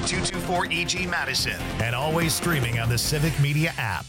224EG Madison, and always streaming on the Civic Media app.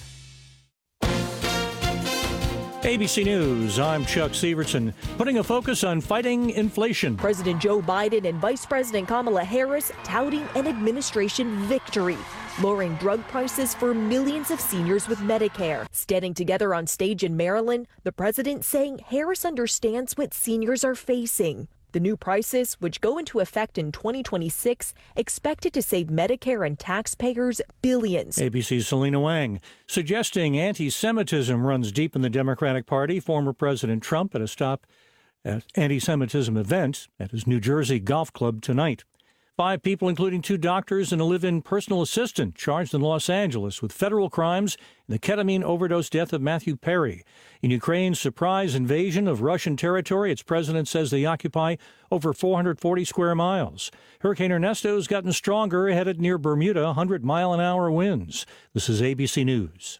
ABC News, I'm Chuck Severson. Putting a focus on fighting inflation. President Joe Biden and Vice President Kamala Harris touting an administration victory, lowering drug prices for millions of seniors with Medicare. Standing together on stage in Maryland, the president saying Harris understands what seniors are facing. The new prices, which go into effect in 2026, expected to save Medicare and taxpayers billions. ABC's Selena Wang. Suggesting anti-Semitism runs deep in the Democratic Party, former President Trump at a stop at anti-Semitism event at his New Jersey golf club tonight. 5 people, including 2 doctors and a live-in personal assistant, charged in Los Angeles with federal crimes in the ketamine overdose death of Matthew Perry. In Ukraine's surprise invasion of Russian territory, its president says they occupy over 440 square miles. Hurricane Ernesto has gotten stronger, headed near Bermuda, 100-mile-an-hour winds. This is ABC News.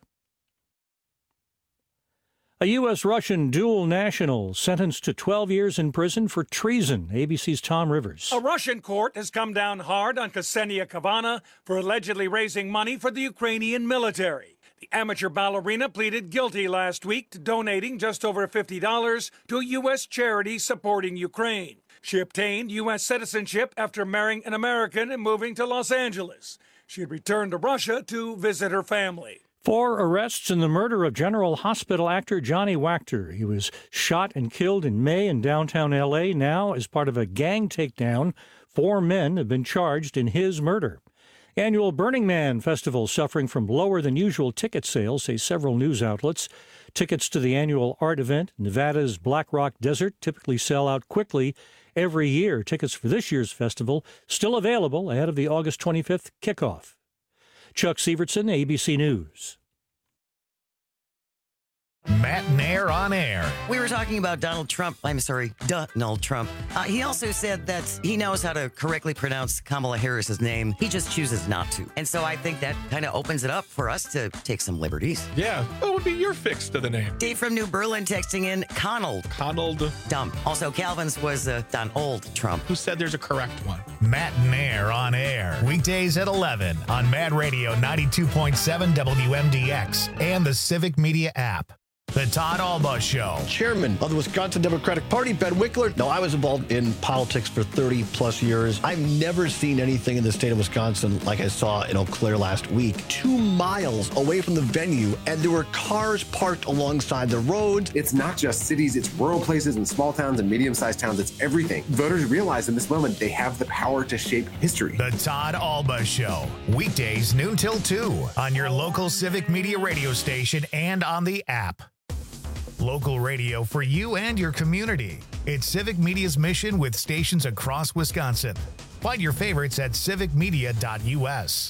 A U.S.-Russian dual national sentenced to 12 years in prison for treason. ABC's Tom Rivers. A Russian court has come down hard on Ksenia Kavana for allegedly raising money for the Ukrainian military. The amateur ballerina pleaded guilty last week to donating just over $50 to a U.S. charity supporting Ukraine. She obtained U.S. citizenship after marrying an American and moving to Los Angeles. She had returned to Russia to visit her family. 4 arrests in the murder of General Hospital actor Johnny Wachter. He was shot and killed in May in downtown L.A. Now, as part of a gang takedown, 4 men have been charged in his murder. Annual Burning Man Festival suffering from lower than usual ticket sales, say several news outlets. Tickets to the annual art event, Nevada's Black Rock Desert, typically sell out quickly every year. Tickets for this year's festival still available ahead of the August 25th kickoff. Chuck Severson, ABC News. Matt Nair on air. We were talking about Donald Trump. Donald Trump. He also said that he knows how to correctly pronounce Kamala Harris's name. He just chooses not to. And so I think that kind of opens it up for us to take some liberties. Yeah. What would be your fix to the name? Dave from New Berlin texting in Conald. Dumb. Also, Calvin's was Donald Trump. Who said there's a correct one? Matt Nair on air. Weekdays at 11 on Mad Radio 92.7 WMDX and the Civic Media app. The Todd Alba Show. Chairman of the Wisconsin Democratic Party, Ben Winkler. No, I was involved in politics for 30 plus years. I've never seen anything in the state of Wisconsin like I saw in Eau Claire last week. 2 miles away from the venue, and there were cars parked alongside the roads. It's not just cities, it's rural places and small towns and medium-sized towns. It's everything. Voters realize in this moment they have the power to shape history. The Todd Alba Show. Weekdays noon till 2 on your local Civic Media radio station and on the app. Local radio for you and your community. It's Civic Media's mission with stations across Wisconsin. Find your favorites at civicmedia.us.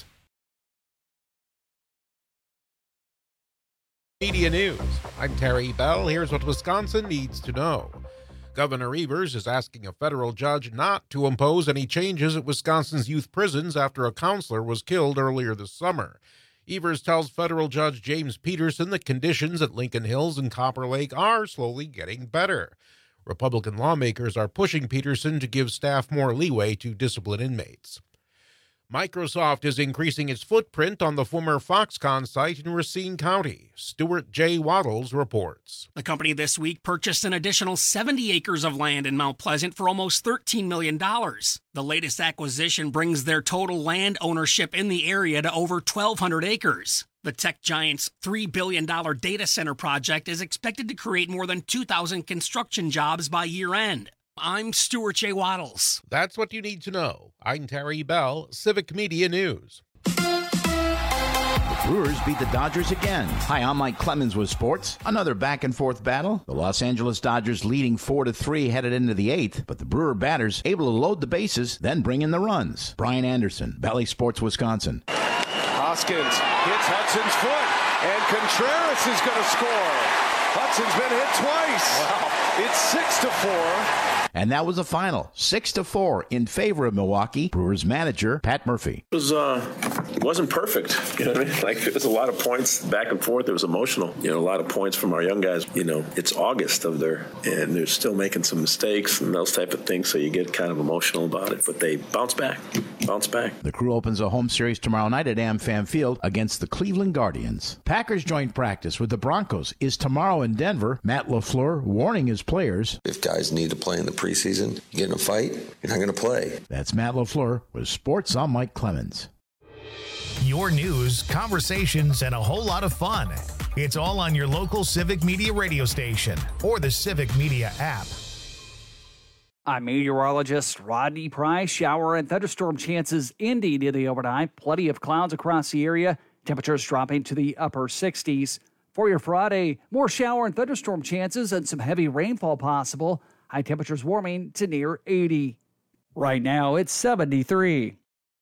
Media News. I'm Terry Bell. Here's what Wisconsin needs to know. Governor Evers is asking a federal judge not to impose any changes at Wisconsin's youth prisons after a counselor was killed earlier this summer. Evers tells federal judge James Peterson that conditions at Lincoln Hills and Copper Lake are slowly getting better. Republican lawmakers are pushing Peterson to give staff more leeway to discipline inmates. Microsoft is increasing its footprint on the former Foxconn site in Racine County. Stuart J. Waddles reports. The company this week purchased an additional 70 acres of land in Mount Pleasant for almost $13 million. The latest acquisition brings their total land ownership in the area to over 1,200 acres. The tech giant's $3 billion data center project is expected to create more than 2,000 construction jobs by year-end. I'm Stuart J. Waddles. That's what you need to know. I'm Terry Bell, Civic Media News. The Brewers beat the Dodgers again. Hi, I'm Mike Clemens with sports. Another back-and-forth battle. The Los Angeles Dodgers leading 4-3 headed into the 8th, but the Brewer batters able to load the bases, then bring in the runs. Brian Anderson, Valley Sports, Wisconsin. Hoskins hits Hudson's foot, and Contreras is going to score. Hudson's been hit twice. Wow. It's 6-4. And that was the final, 6-4 in favor of Milwaukee. Brewers manager Pat Murphy. It wasn't perfect. You know what I mean? Like, there was a lot of points back and forth. It was emotional. You know, a lot of points from our young guys. You know, it's August and they're still making some mistakes and those type of things. So you get kind of emotional about it, but they bounce back. bounce back. The Crew opens a home series tomorrow night at AmFam Field against the Cleveland Guardians. Packers joint practice with the Broncos is tomorrow in Denver. Matt LaFleur warning his players. If guys need to play in the preseason, you get in a fight, you're not going to play. That's Matt LaFleur with Sports. I'm Mike Clemens. Your news, conversations, and a whole lot of fun. It's all on your local Civic Media radio station or the Civic Media app. I'm meteorologist Rodney Price. Shower and thunderstorm chances indeed in the overnight. Plenty of clouds across the area. Temperatures dropping to the upper 60s. For your Friday, more shower and thunderstorm chances and some heavy rainfall possible. High temperatures warming to near 80. Right now, it's 73.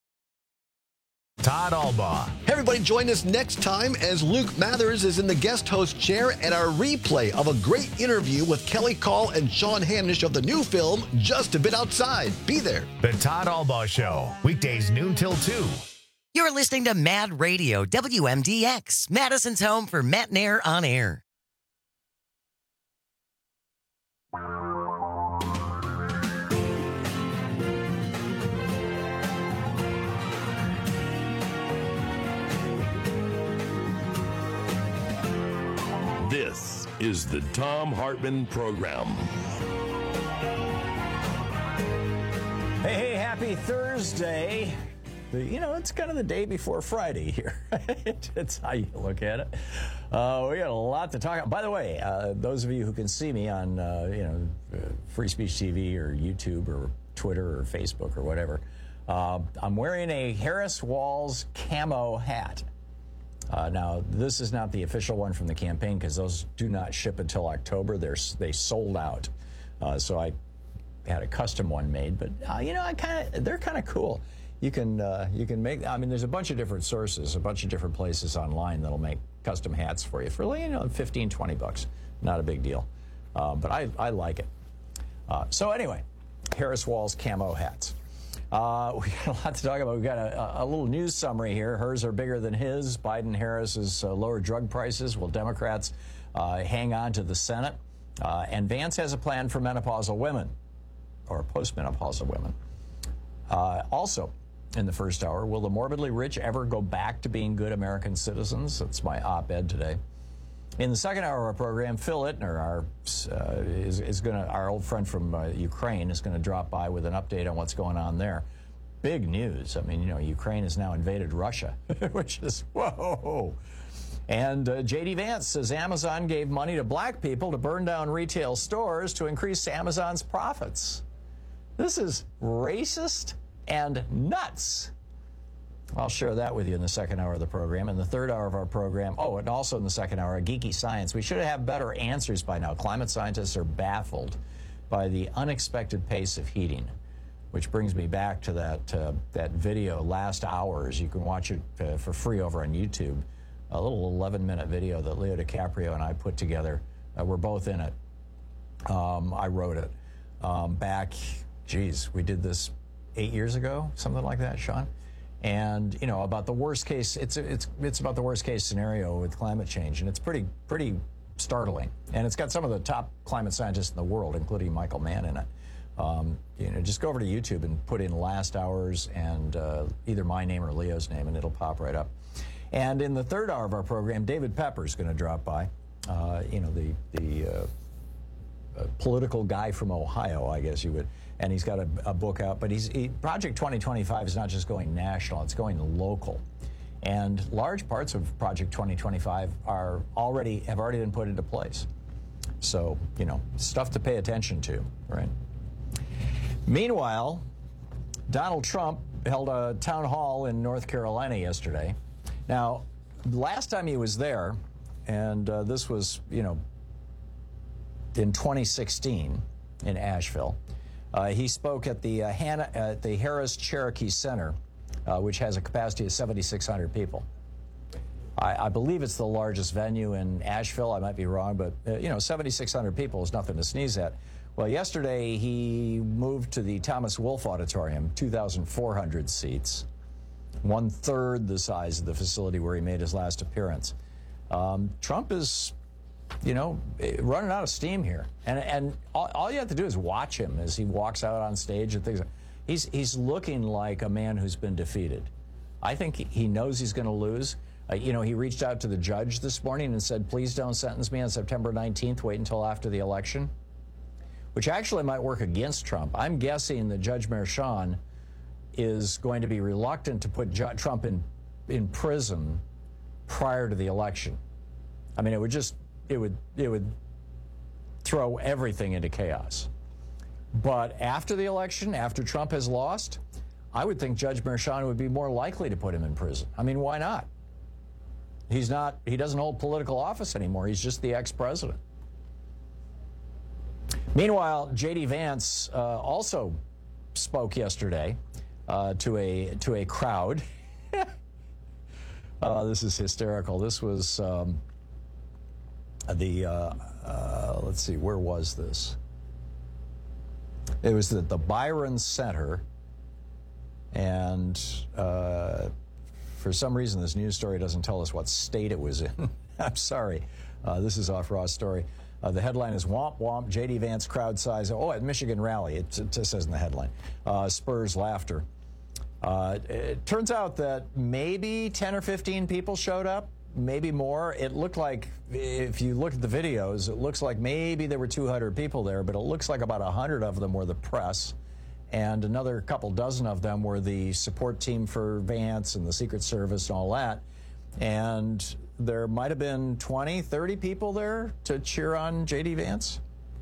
Todd Albaugh. Hey everybody, join us next time as Luke Mathers is in the guest host chair and our replay of a great interview with Kelly Call and Sean Hanish of the new film, Just a Bit Outside. Be there. The Todd Albaugh Show, weekdays noon till 2. You're listening to Mad Radio, WMDX, Madison's home for Matt Nair on air. This is the Thom Hartmann Program. Hey, happy Thursday. You know, it's kind of the day before Friday here. It's how you look at it. We got a lot to talk about. By the way, those of you who can see me on, Free Speech TV or YouTube or Twitter or Facebook or whatever, I'm wearing a Harris Walls camo hat. Now, this is not the official one from the campaign because those do not ship until October. They sold out. So I had a custom one made, but they're kind of cool. You can make. I mean, there's a bunch of different sources, a bunch of different places online that'll make custom hats for you for $15-20. Not a big deal, but I like it. So anyway, Harris Walls camo hats. We got a lot to talk about. We've got a little news summary here. Hers are bigger than his. Biden-Harris's lower drug prices. Will Democrats hang on to the Senate? And Vance has a plan for menopausal women or postmenopausal women. Also, in the first hour, will the morbidly rich ever go back to being good American citizens? That's my op-ed today. In the second hour of our program, Phil Ittner, our old friend from Ukraine, is going to drop by with an update on what's going on there. Big news. I mean, Ukraine has now invaded Russia, which is, whoa. And J.D. Vance says Amazon gave money to black people to burn down retail stores to increase Amazon's profits. This is racist and nuts. I'll share that with you in the second hour of the program. In the third hour of our program, and also in the second hour, Geeky Science. We should have better answers by now. Climate scientists are baffled by the unexpected pace of heating, which brings me back to that video, Last Hours. You can watch it for free over on YouTube. A little 11-minute video that Leo DiCaprio and I put together. We're both in it. I wrote it we did this 8 years ago, something like that, Sean. And about the worst case, it's about the worst case scenario with climate change, and it's pretty startling. And it's got some of the top climate scientists in the world, including Michael Mann, in it. Just go over to YouTube and put in Last Hours and either my name or Leo's name, and it'll pop right up. And in the third hour of our program, David Pepper's going to drop by. The political guy from Ohio, I guess you would. And he's got a book out, but Project 2025 is not just going national, it's going local. And large parts of Project 2025 have already been put into place. So, stuff to pay attention to, right? Meanwhile, Donald Trump held a town hall in North Carolina yesterday. Now, last time he was there, and this was, in 2016 in Asheville, he spoke at the Harris Cherokee Center, which has a capacity of 7,600 people. I believe it's the largest venue in Asheville. I might be wrong, but 7,600 people is nothing to sneeze at. Well, yesterday he moved to the Thomas Wolfe Auditorium, 2,400 seats, 1/3 the size of the facility where he made his last appearance. Trump is running out of steam here. And all you have to do is watch him as he walks out on stage and things. He's looking like a man who's been defeated. I think he knows he's going to lose. He reached out to the judge this morning and said, please don't sentence me on September 19th. Wait until after the election, which actually might work against Trump. I'm guessing that Judge Merchan is going to be reluctant to put Trump in prison prior to the election. I mean, it would throw everything into chaos. But after the election, after Trump has lost, I would think Judge Merchan would be more likely to put him in prison. I mean, why not? He doesn't hold political office anymore. He's just the ex-president. Meanwhile, J.D. Vance also spoke yesterday to a crowd. This is hysterical. This was let's see, where was this? It was at the Byron Center, and for some reason this news story doesn't tell us what state it was in. I'm sorry. This is off Raw Story. The headline is Womp Womp, J.D. Vance crowd size. Oh, at Michigan rally, it just says in the headline. Spurs laughter. It turns out that maybe 10 or 15 people showed up, maybe more. It looked like, if you look at the videos, it looks like maybe there were 200 people there, but it looks like about 100 of them were the press, and another couple dozen of them were the support team for Vance and the Secret Service and all that. And there might have been 20, 30 people there to cheer on J.D. Vance.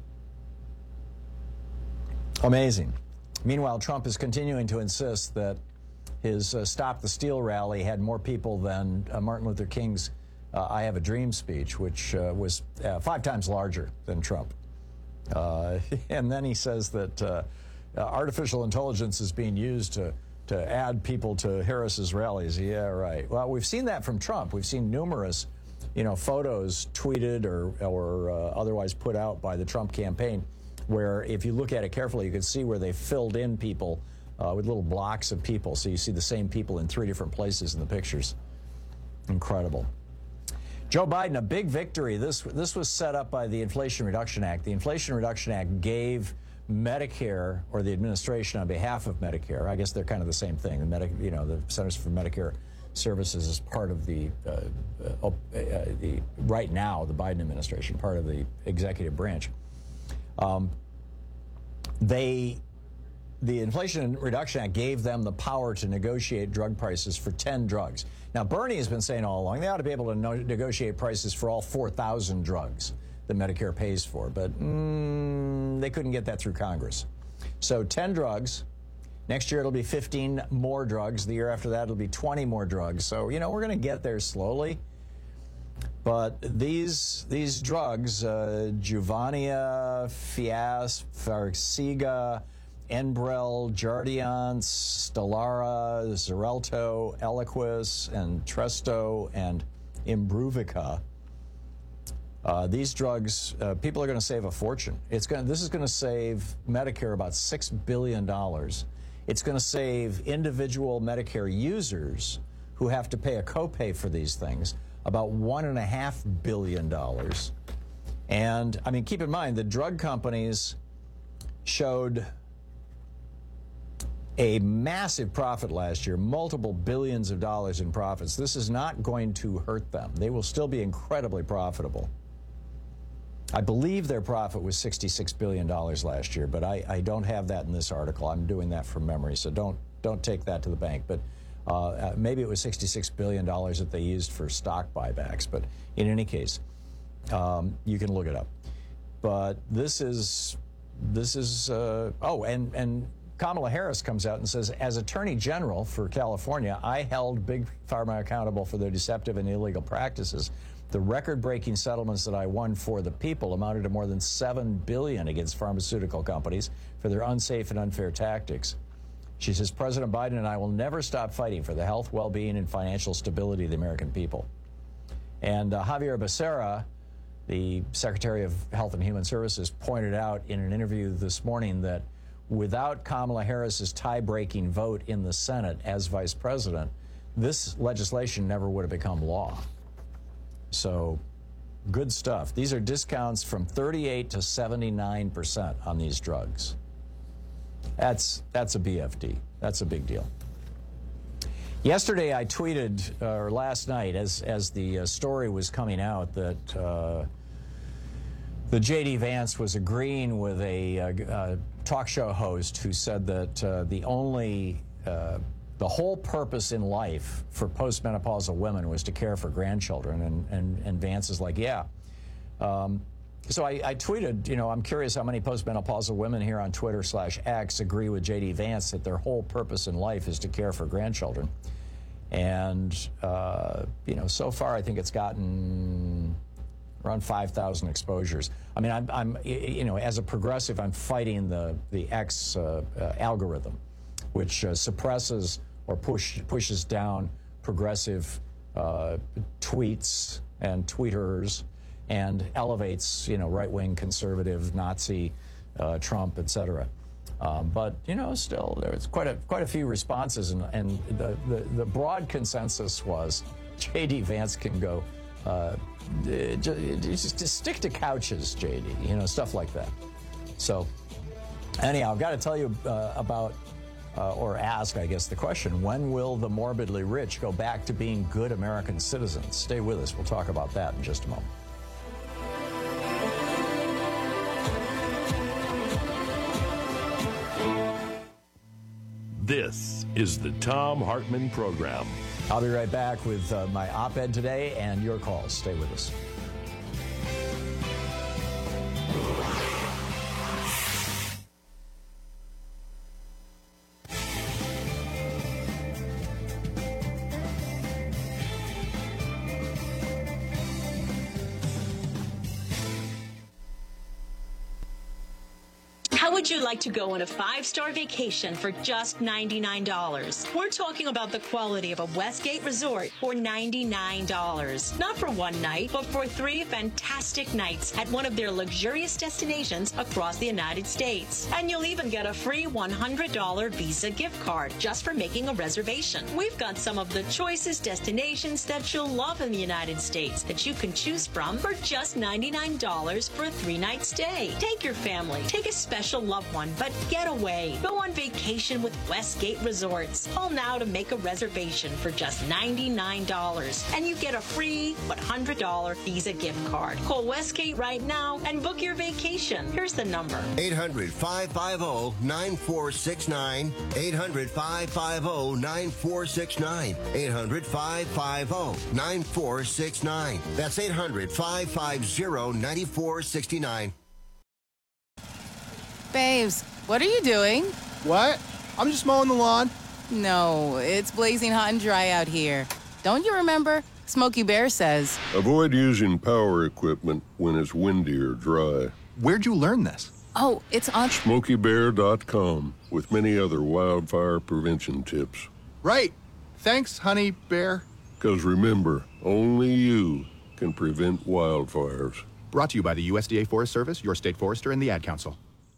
Amazing. Meanwhile, Trump is continuing to insist that his Stop the Steal rally had more people than Martin Luther King's I Have a Dream speech, which was 5 times larger than Trump. And then he says that artificial intelligence is being used to add people to Harris's rallies. Yeah, right. Well, we've seen that from Trump. We've seen numerous, photos tweeted or otherwise put out by the Trump campaign, where if you look at it carefully, you can see where they filled in people with little blocks of people. So you see the same people in 3 different places in the pictures. Incredible. Joe Biden, a big victory. This was set up by the Inflation Reduction Act. The Inflation Reduction Act gave Medicare, or the administration on behalf of Medicare, I guess they're kind of the same thing. The Centers for Medicare Services is part of the right now, the Biden administration, part of the executive branch. The Inflation Reduction Act gave them the power to negotiate drug prices for 10 drugs. Now, Bernie has been saying all along they ought to be able to negotiate prices for all 4,000 drugs that Medicare pays for, but they couldn't get that through Congress. So 10 drugs. Next year it'll be 15 more drugs. The year after that it'll be 20 more drugs. So, we're going to get there slowly. But these drugs, Juvania, Fiasp, Farxiga, Enbrel, Jardiance, Stelara, Xarelto, Eliquis, and Entresto, and Imbruvica. These drugs, people are going to save a fortune. This is going to save Medicare about $6 billion. It's going to save individual Medicare users who have to pay a copay for these things about $1.5 billion. And, I mean, keep in mind, the drug companies showed a massive profit last year, multiple billions of dollars in profits. This is not going to hurt them. They will still be incredibly profitable. I believe their profit was $66 billion last year, but I don't have that in this article. I'm doing that from memory, so don't take that to the bank. But maybe it was $66 billion that they used for stock buybacks. But in any case, you can look it up. But this is and Kamala Harris comes out and says, as Attorney General for California, I held Big Pharma accountable for their deceptive and illegal practices. The record-breaking settlements that I won for the people amounted to more than $7 billion against pharmaceutical companies for their unsafe and unfair tactics. She says, President Biden and I will never stop fighting for the health, well-being, and financial stability of the American people. And Javier Becerra, the Secretary of Health and Human Services, pointed out in an interview this morning that without Kamala Harris's tie-breaking vote in the Senate as vice president, this legislation never would have become law. So, good stuff. These are discounts from 38 to 79% on these drugs. That's a BFD. That's a big deal. Yesterday, I tweeted, or last night, as the story was coming out, that the J.D. Vance was agreeing with a talk show host who said that the whole purpose in life for postmenopausal women was to care for grandchildren, and Vance is like, yeah. So I tweeted, I'm curious how many postmenopausal women here on Twitter/X agree with J.D. Vance that their whole purpose in life is to care for grandchildren. And, so far I think it's gotten around 5,000 exposures. I mean, I'm as a progressive, I'm fighting the X algorithm, which suppresses or pushes down progressive tweets and tweeters, and elevates, right-wing, conservative, Nazi, Trump, etc. But still, there's quite a few responses, and the broad consensus was J.D. Vance can go. Just stick to couches, J.D. Stuff like that. So, anyhow, I've got to tell you about. Or ask, I guess, the question, when will the morbidly rich go back to being good American citizens? Stay with us. We'll talk about that in just a moment. This is the Thom Hartmann Program. I'll be right back with my op-ed today and your calls. Stay with us. How would you like to go on a 5-star vacation for just $99? We're talking about the quality of a Westgate resort for $99. Not for one night, but for 3 fantastic nights at one of their luxurious destinations across the United States. And you'll even get a free $100 Visa gift card just for making a reservation. We've got some of the choicest destinations that you'll love in the United States that you can choose from for just $99 for a 3-night stay. Take your family, take a special loved one, but get away. Go on vacation with Westgate Resorts. Call now to make a reservation for just $99, and you get a free $100 Visa gift card. Call Westgate right now and book your vacation. Here's the number. 800-550-9469. 800-550-9469. 800-550-9469. That's 800-550-9469. Babes, what are you doing? What? I'm just mowing the lawn. No, it's blazing hot and dry out here. Don't you remember? Smokey Bear says. Avoid using power equipment when it's windy or dry. Where'd you learn this? Oh, it's on SmokeyBear.com with many other wildfire prevention tips. Right. Thanks, Honey Bear. Because remember, only you can prevent wildfires. Brought to you by the USDA Forest Service, your state forester, and the Ad Council.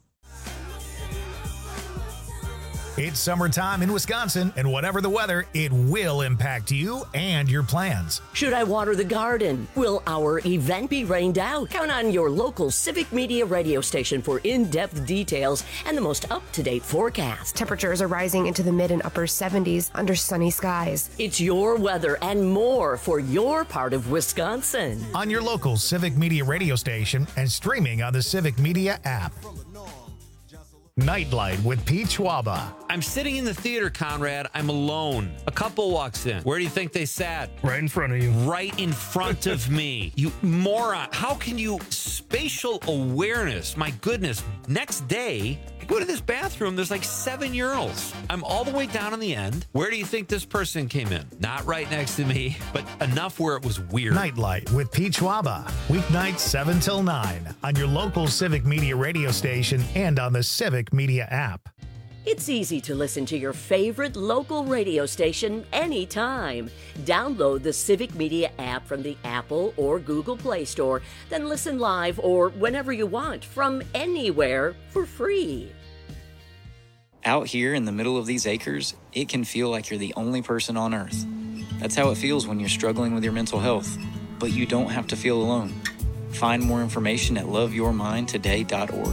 It's summertime in Wisconsin, and whatever the weather, it will impact you and your plans. Should I water the garden? Will our event be rained out? Count on your local Civic Media radio station for in-depth details and the most up-to-date forecast. Temperatures are rising into the mid and upper 70s under sunny skies. It's your weather and more for your part of Wisconsin. On your local Civic Media radio station and streaming on the Civic Media app. Nightlight with Pete Schwaba. I'm sitting in the theater, Conrad. I'm alone. A couple walks in. Where do you think they sat? Right in front of you. Right in front of me. You moron. How can you... Spatial awareness. My goodness. Next day, I go to this bathroom. There's like 7 urinals. I'm all the way down on the end. Where do you think this person came in? Not right next to me, but enough where it was weird. Nightlight with Pete Schwaba. Weeknights 7 till 9 on your local Civic Media radio station and on the Civic Media app. It's easy to listen to your favorite local radio station anytime. Download the Civic Media app from the Apple or Google Play Store, then listen live or whenever you want from anywhere for free. Out here in the middle of these acres, it can feel like you're the only person on Earth. That's how it feels when you're struggling with your mental health. But you don't have to feel alone. Find more information at loveyourmindtoday.org.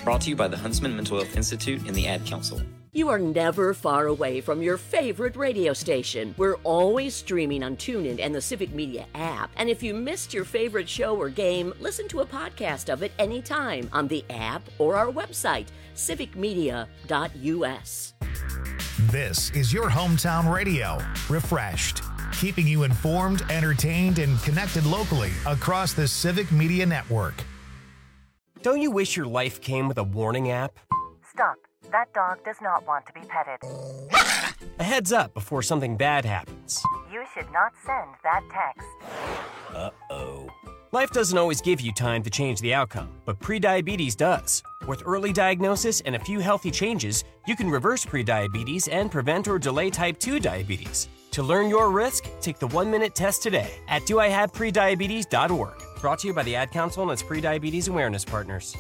Brought to you by the Huntsman Mental Health Institute and the Ad Council. You are never far away from your favorite radio station. We're always streaming on TuneIn and the Civic Media app. And if you missed your favorite show or game, listen to a podcast of it anytime on the app or our website, civicmedia.us. This is your hometown radio, refreshed, keeping you informed, entertained, and connected locally across the Civic Media Network. Don't you wish your life came with a warning app? Stop. That dog does not want to be petted. A heads up before something bad happens. You should not send that text. Uh-oh. Life doesn't always give you time to change the outcome, but prediabetes does. With early diagnosis and a few healthy changes, you can reverse prediabetes and prevent or delay type 2 diabetes. To learn your risk, take the 1-minute test today at doihaveprediabetes.org. Brought to you by the Ad Council and its prediabetes awareness partners.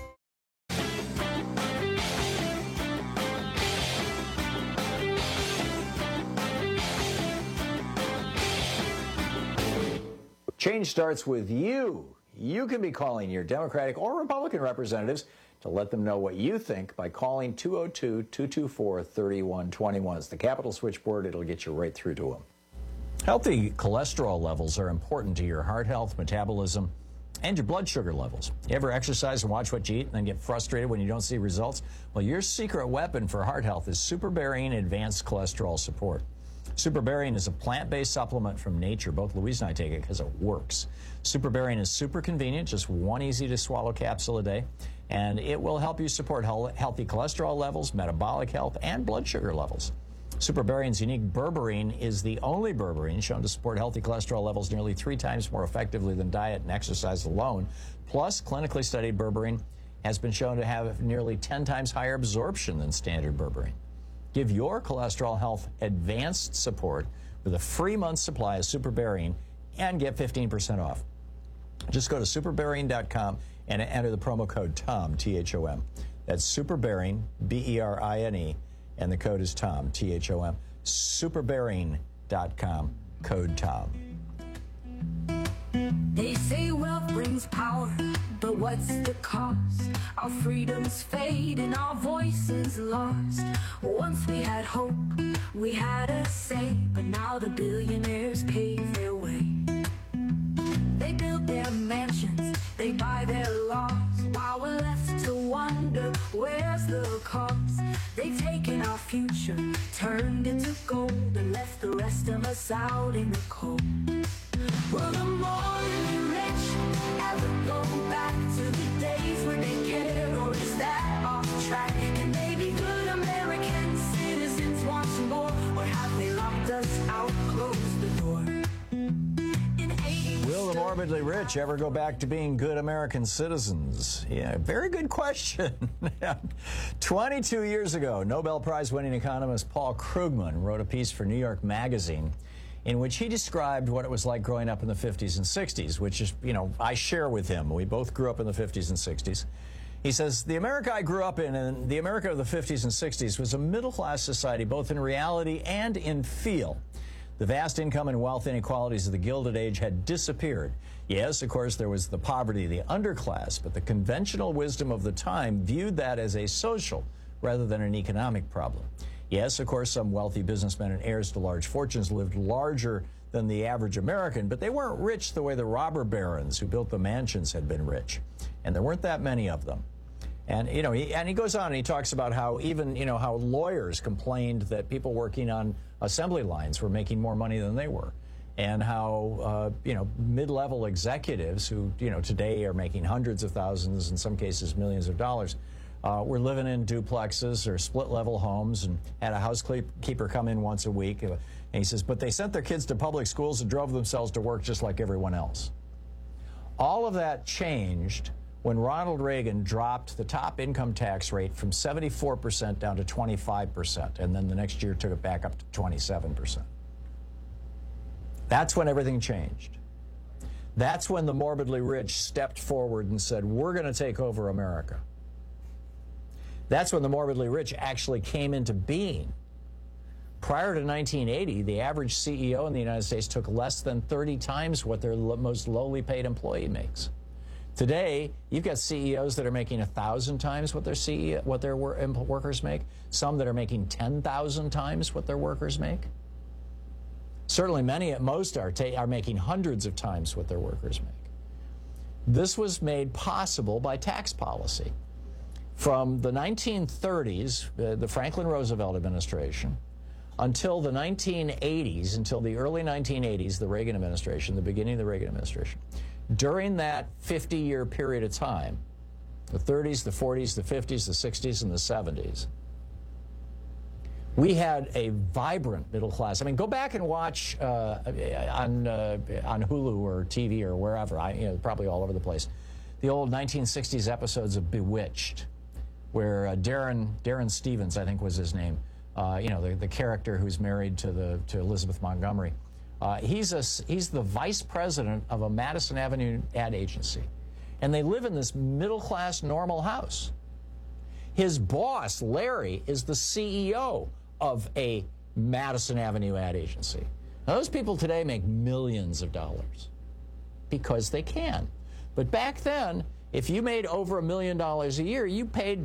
Change starts with you. You can be calling your Democratic or Republican representatives to let them know what you think by calling 202-224-3121. It's the Capitol switchboard. It'll get you right through to them. Healthy cholesterol levels are important to your heart health, metabolism, and your blood sugar levels. You ever exercise and watch what you eat and then get frustrated when you don't see results? Well, your secret weapon for heart health is SuperBarian Advanced Cholesterol Support. SuperBarian is a plant-based supplement from nature. Both Louise and I take it because it works. SuperBarian is super convenient, just one easy-to-swallow capsule a day, and it will help you support healthy cholesterol levels, metabolic health, and blood sugar levels. SuperBarian's unique berberine is the only berberine shown to support healthy cholesterol levels nearly 3 times more effectively than diet and exercise alone. Plus, clinically studied berberine has been shown to have nearly 10 times higher absorption than standard berberine. Give your cholesterol health advanced support with a free month's supply of SuperBarian and get 15% off. Just go to superbarian.com and enter the promo code TOM, T-H-O-M. That's SuperBarian, B-E-R-I-N-E, and the code is TOM, T-H-O-M. Superbarian.com, code TOM. They say wealth brings power, but what's the cost? Our freedoms fade and our voices lost. Once we had hope, we had a say, but now the billionaires pave their way. They build their mansions, they buy their laws, while we're left to wonder where's the cost. They've taken our future, turned it to gold, and left the rest of us out in the cold. Will the morally rich ever go back to the days when they cared, or is that off track? Can they be good American citizens once more, or have they locked us out, closed the door? Will the morbidly rich ever go back to being good American citizens? Yeah, very good question. 22 years ago, Nobel Prize-winning economist Paul Krugman wrote a piece for New York Magazine in which he described what it was like growing up in the 50s and 60s, which is, I share with him. We both grew up in the 50s and 60s. He says, the America I grew up in and the America of the 50s and 60s was a middle-class society, both in reality and in feel. The vast income and wealth inequalities of the Gilded Age had disappeared. Yes, of course, there was the poverty of the underclass, but the conventional wisdom of the time viewed that as a social rather than an economic problem. Yes, of course, some wealthy businessmen and heirs to large fortunes lived larger than the average American, but they weren't rich the way the robber barons who built the mansions had been rich. And there weren't that many of them. And, he goes on and he talks about how even, how lawyers complained that people working on assembly lines were making more money than they were. And how, mid-level executives who, today are making hundreds of thousands, in some cases millions of dollars, were living in duplexes or split-level homes and had a housekeeper come in once a week. And he says, but they sent their kids to public schools and drove themselves to work just like everyone else. All of that changed when Ronald Reagan dropped the top income tax rate from 74% down to 25%, and then the next year took it back up to 27%. That's when everything changed. That's when the morbidly rich stepped forward and said, we're going to take over America. That's when the morbidly rich actually came into being. Prior to 1980, the average CEO in the United States took less than 30 times what their most lowly paid employee makes. Today, you've got CEOs that are making 1,000 times what their workers make. Some that are making 10,000 times what their workers make. Certainly, most are making hundreds of times what their workers make. This was made possible by tax policy. From the 1930s, the Franklin Roosevelt administration, until the 1980s, until the early 1980s, the Reagan administration, the beginning of the Reagan administration, during that 50-year period of time, the 30s, the 40s, the 50s, the 60s, and the 70s, we had a vibrant middle class. I mean, go back and watch on Hulu or TV or wherever, probably all over the place, the old 1960s episodes of Bewitched, where Darren Stevens, I think was his name, the character who's married to Elizabeth Montgomery. He's the vice president of a Madison Avenue ad agency, and they live in this middle-class normal house. His boss, Larry, is the CEO of a Madison Avenue ad agency. Now, those people today make millions of dollars because they can. But back then, if you made over $1 million a year, you paid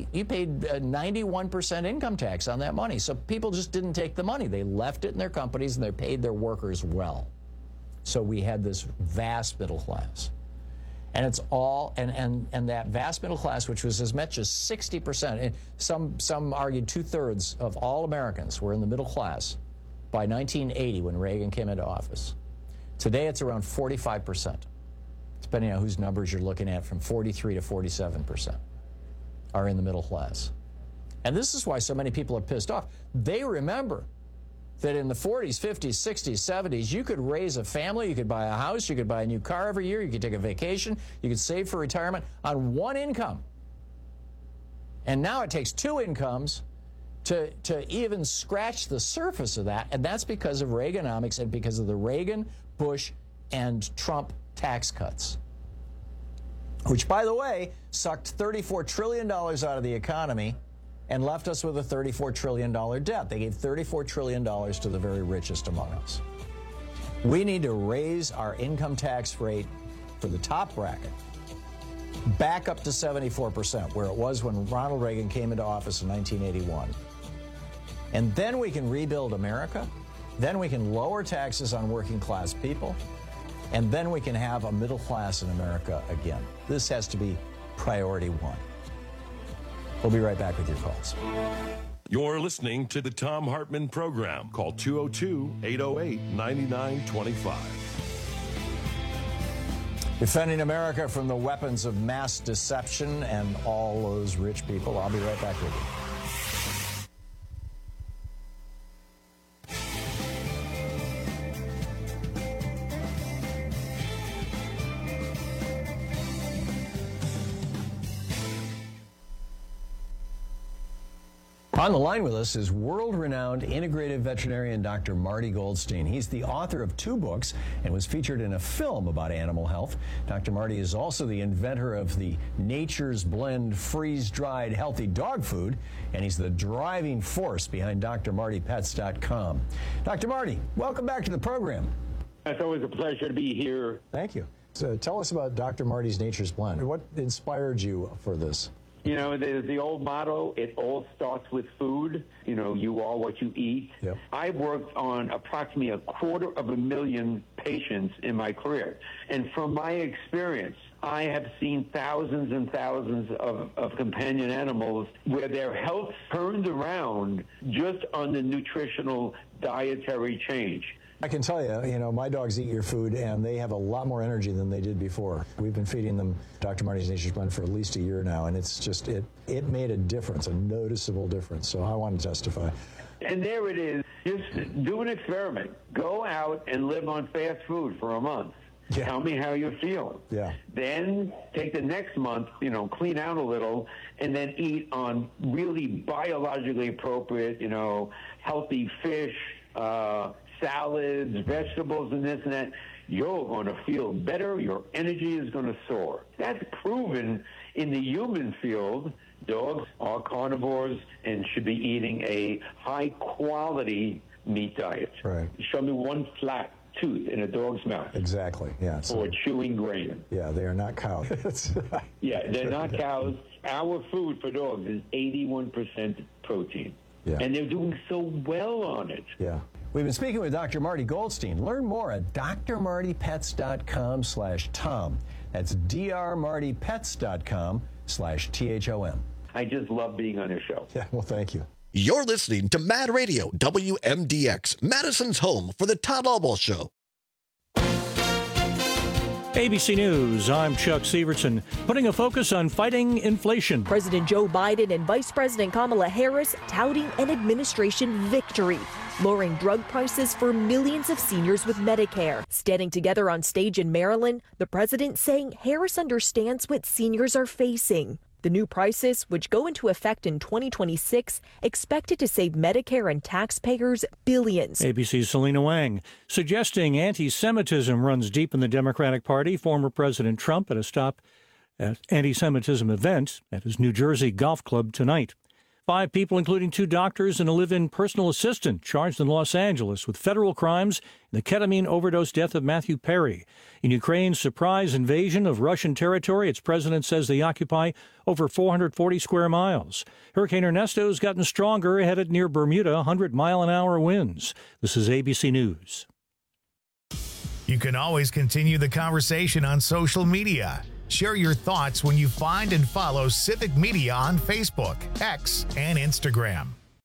91% income tax on that money. So people just didn't take the money. They left it in their companies and they paid their workers well. So we had this vast middle class. And it's all, and that vast middle class, which was as much as 60%, and some argued 2/3 of all Americans were in the middle class by 1980 when Reagan came into office. Today it's around 45%. Depending on whose numbers you're looking at, from 43 to 47% are in the middle class. And this is why so many people are pissed off. They remember that in the 40s, 50s, 60s, 70s, you could raise a family, you could buy a house, you could buy a new car every year, you could take a vacation, you could save for retirement on one income. And now it takes two incomes to even scratch the surface of that, and that's because of Reaganomics and because of the Reagan, Bush, and Trump tax cuts, which, by the way, sucked $34 trillion out of the economy and left us with a $34 trillion debt. They gave $34 trillion to the very richest among us. We need to raise our income tax rate for the top bracket back up to 74%, where it was when Ronald Reagan came into office in 1981. And then we can rebuild America. Then we can lower taxes on working class people. And then we can have a middle class in America again. This has to be priority one. We'll be right back with your calls. You're listening to the Thom Hartmann Program. Call 202-808-9925. Defending America from the weapons of mass deception and all those rich people. I'll be right back with you. On the line with us is world-renowned integrative veterinarian Dr. Marty Goldstein. He's the author of 2 books and was featured in a film about animal health. Dr. Marty is also the inventor of the Nature's Blend freeze-dried healthy dog food, and he's the driving force behind drmartypets.com. Dr. Marty, welcome back to the program. It's always a pleasure to be here. Thank you. So tell us about Dr. Marty's Nature's Blend. What inspired you for this? You know, there's the old motto, it all starts with food. You know, you are what you eat. Yep. I've worked on approximately 250,000 patients in my career. And from my experience, I have seen thousands and thousands of companion animals where their health turned around just on the nutritional dietary change. I can tell you, my dogs eat your food, and they have a lot more energy than they did before. We've been feeding them Dr. Marty's Nature's Blend for at least a year now, and it's just, it made a difference, a noticeable difference. So I want to testify. And there it is. Just do an experiment. Go out and live on fast food for a month. Yeah. Tell me how you feel. Yeah. Then take the next month, clean out a little, and then eat on really biologically appropriate, healthy fish, salads, vegetables, and this and that. You're going to feel better. Your energy is going to soar. That's proven in the human field. Dogs are carnivores and should be eating a high-quality meat diet. Right. Show me one flat tooth in a dog's mouth. Exactly, yeah. Or chewing grain. Yeah, they are not cows. Yeah, they're not cows. Our food for dogs is 81% protein. Yeah. And they're doing so well on it. Yeah. We've been speaking with Dr. Marty Goldstein. Learn more at drmartypets.com/Tom. That's drmartypets.com/THOM. I just love being on your show. Yeah, well, thank you. You're listening to Mad Radio, WMDX, Madison's home for the Todd Albaugh Show. ABC News, I'm Chuck Severson, putting a focus on fighting inflation. President Joe Biden and Vice President Kamala Harris touting an administration victory, lowering drug prices for millions of seniors with Medicare. Standing together on stage in Maryland, the president saying Harris understands what seniors are facing. The new prices, which go into effect in 2026, expected to save Medicare and taxpayers billions. ABC's Selena Wang, suggesting anti-Semitism runs deep in the Democratic Party. Former President Trump at a stop at anti-Semitism event at his New Jersey golf club tonight. 5 people, including 2 doctors and a live-in personal assistant, charged in Los Angeles with federal crimes in the ketamine overdose death of Matthew Perry. In Ukraine's surprise invasion of Russian territory, its president says they occupy over 440 square miles. Hurricane Ernesto has gotten stronger, headed near Bermuda, 100-mile-an-hour winds. This is ABC News. You can always continue the conversation on social media. Share your thoughts when you find and follow Civic Media on Facebook, X, and Instagram.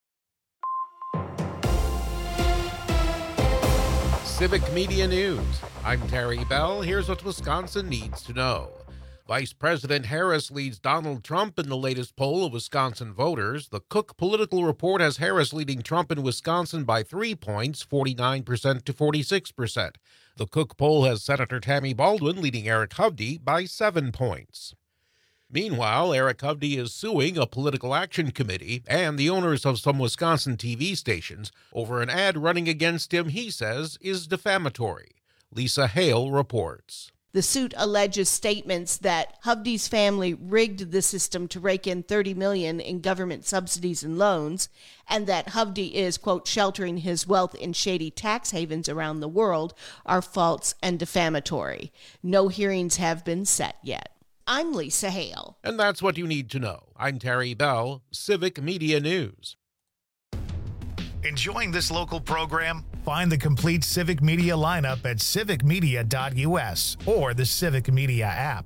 Civic Media News. I'm Terry Bell. Here's what Wisconsin needs to know. Vice President Harris leads Donald Trump in the latest poll of Wisconsin voters. The Cook Political Report has Harris leading Trump in Wisconsin by 3 points, 49% to 46%. The Cook poll has Senator Tammy Baldwin leading Eric Hovde by 7 points. Meanwhile, Eric Hovde is suing a political action committee and the owners of some Wisconsin TV stations over an ad running against him he says is defamatory. Lisa Hale reports. The suit alleges statements that Hovde's family rigged the system to rake in $30 million in government subsidies and loans, and that Hovde is, quote, sheltering his wealth in shady tax havens around the world are false and defamatory. No hearings have been set yet. I'm Lisa Hale. And that's what you need to know. I'm Terry Bell, Civic Media News. Enjoying this local program? Find the complete Civic Media lineup at civicmedia.us or the Civic Media app.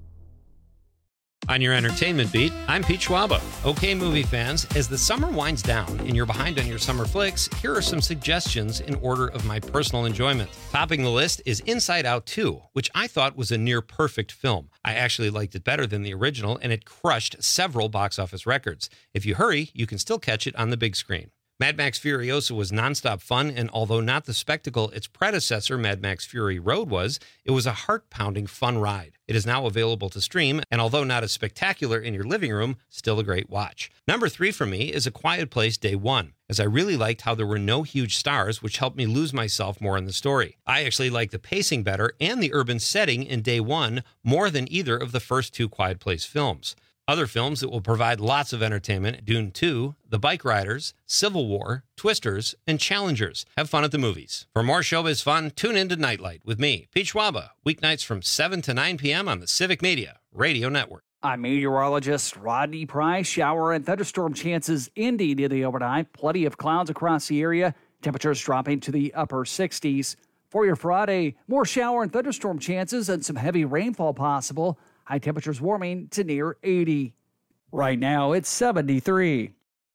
On your entertainment beat, I'm Pete Schwaba. Okay, movie fans, as the summer winds down and you're behind on your summer flicks, here are some suggestions in order of my personal enjoyment. Topping the list is Inside Out 2, which I thought was a near-perfect film. I actually liked it better than the original, and it crushed several box office records. If you hurry, you can still catch it on the big screen. Mad Max Furiosa was nonstop fun, and although not the spectacle its predecessor, Mad Max Fury Road, was, it was a heart-pounding fun ride. It is now available to stream, and although not as spectacular in your living room, still a great watch. Number 3 for me is A Quiet Place Day 1, as I really liked how there were no huge stars, which helped me lose myself more in the story. I actually liked the pacing better and the urban setting in Day 1 more than either of the first 2 Quiet Place films. Other films that will provide lots of entertainment: Dune 2, The Bike Riders, Civil War, Twisters, and Challengers. Have fun at the movies. For more showbiz fun, tune in to Nightlight with me, Pete Schwaba, weeknights from 7 to 9 p.m. on the Civic Media Radio Network. I'm meteorologist Rodney Price. Shower and thunderstorm chances indeed in the overnight. Plenty of clouds across the area. Temperatures dropping to the upper 60s. For your Friday, more shower and thunderstorm chances and some heavy rainfall possible. High temperatures warming to near 80. Right now, it's 73.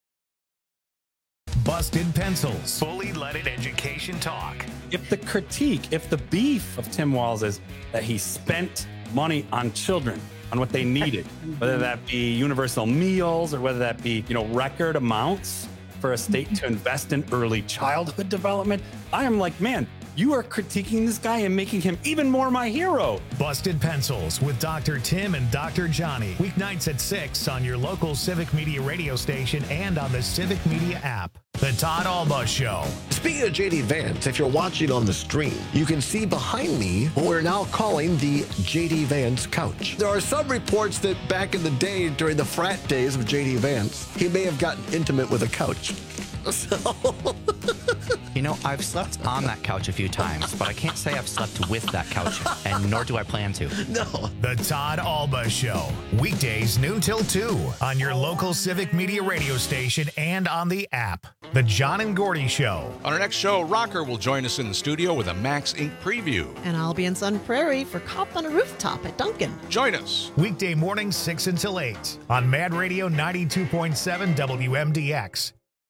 Busted Pencils. Fully Leaded Education Talk. If the beef of Tim Walz is that he spent money on children, on what they needed, whether that be universal meals or whether that be, record amounts for a state to invest in early childhood development, I am like, man, you are critiquing this guy and making him even more my hero. Busted Pencils with Dr. Tim and Dr. Johnny. Weeknights at 6 on your local Civic Media radio station and on the Civic Media app. The Todd Albaugh Show. Speaking of JD Vance, if you're watching on the stream, you can see behind me what we're now calling the JD Vance couch. There are some reports that back in the day, during the frat days of JD Vance, he may have gotten intimate with a couch. So You know, I've slept on that couch a few times, but I can't say I've slept with that couch, and nor do I plan to. No. The Todd Alba Show. Weekdays noon till 2 on your local Civic Media radio station and on the app. The John and Gordy Show. On our next show, Rocker will join us in the studio with a Max Inc. preview. And I'll be in Sun Prairie for Cop on a Rooftop at Duncan. Join us. Weekday mornings 6 until 8 on Mad Radio 92.7 WMDX.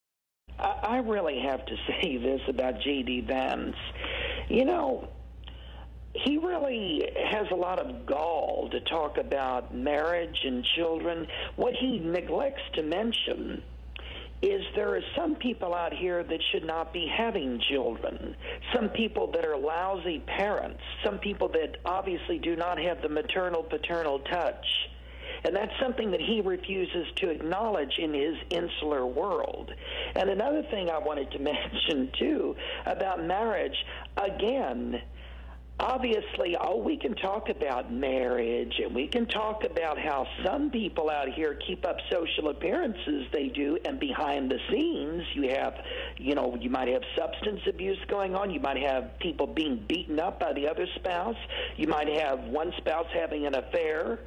I really have to say this about J.D. Vance. You know, he really has a lot of gall to talk about marriage and children. What he neglects to mention is there are some people out here that should not be having children, some people that are lousy parents, some people that obviously do not have the maternal-paternal touch. And that's something that he refuses to acknowledge in his insular world. And another thing I wanted to mention, too, about marriage, again, obviously, we can talk about marriage, and we can talk about how some people out here keep up social appearances they do, and behind the scenes, you have, you know, you might have substance abuse going on, you might have people being beaten up by the other spouse, you might have one spouse having an affair,